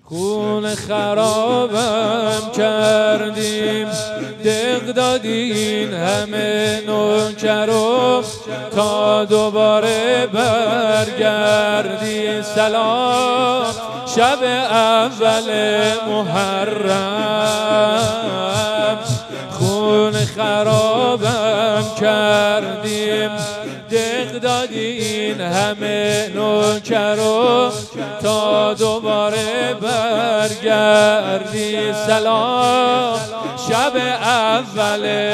خون خرابم کردیم، دق دادین همه نوکرم تا دوباره برگردی. سلام شب اول محرم، خون خرابم کردیم، دق دادین همه نوکرم تا دوباره برگردی. سلام شب اول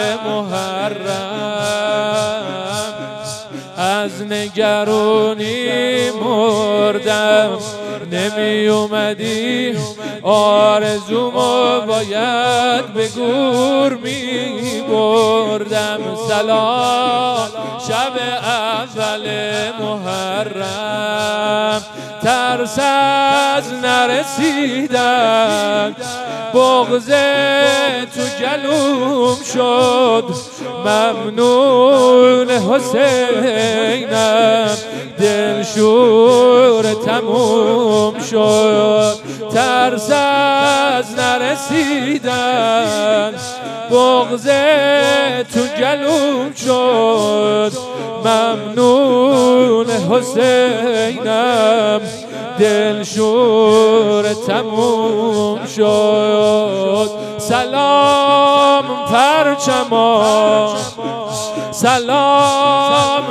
محرم، از نگرانی مردم، نمی اومدی آرزومو باید به گور می بردم. سلام شب اول محرم، ترس از نرسیدن، بغض تو گلوم شد، ممنون حسینم، دلشور تموم شد. ترس از نرسیدن، بغض تو گلوم شد، ممنون حسینم، دلشور تموم شد. سلام پرچما، سلام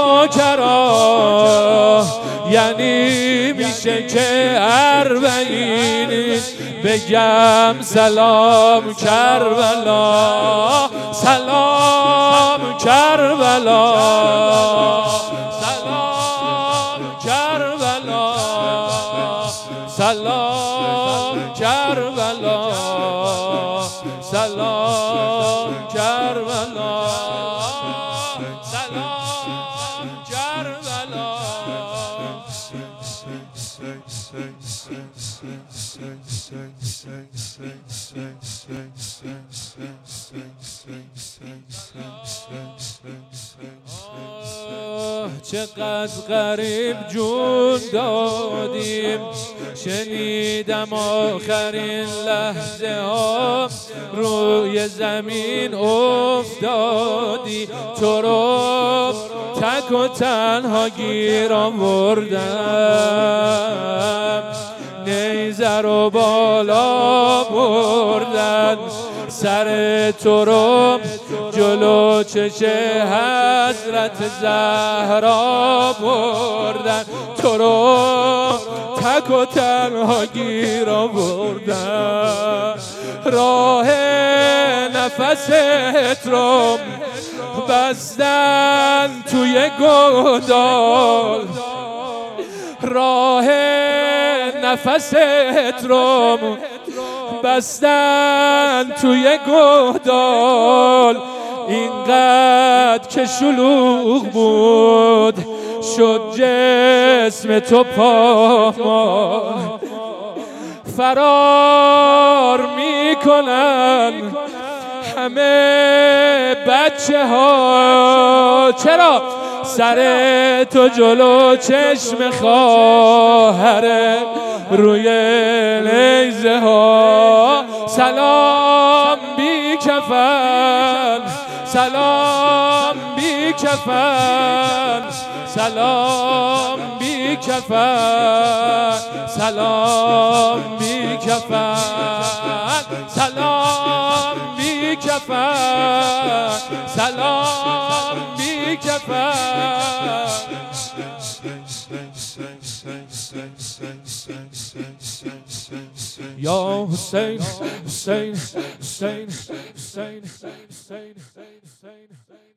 نوکرا، یعنی میشه که اربعین بگم سلام کربلا، سلام کربلا، سلام کربلا، سلام کربلا، سلام کربلا، سلام کربلا. چقدر غریب جون دادیم، شنیدم آخرین لحظه ها روی زمین افتادی. تو رو تک و تنها گیر آوردم، نیزه رو بالا بردن، سر تو رو جلو چش حضرت زهرا بردن. تو رو تک و تنها گیر آوردن، راه نفست رو بستن توی گودال، راه نفست رو بستن توی گودال. اینقدر که شلوغ بود شد جسم تو پامال، فرار میکنن همه بچه ها. چرا؟ سر تو جلو چشم خواهره روی نیزه ها. سلام بی کفن، سلام بی کفن، سلام بی کفن، سلام بی کفن، سلام بی کفن، سلام بی کفن. یا حسین حسین حسین حسین حسین حسین.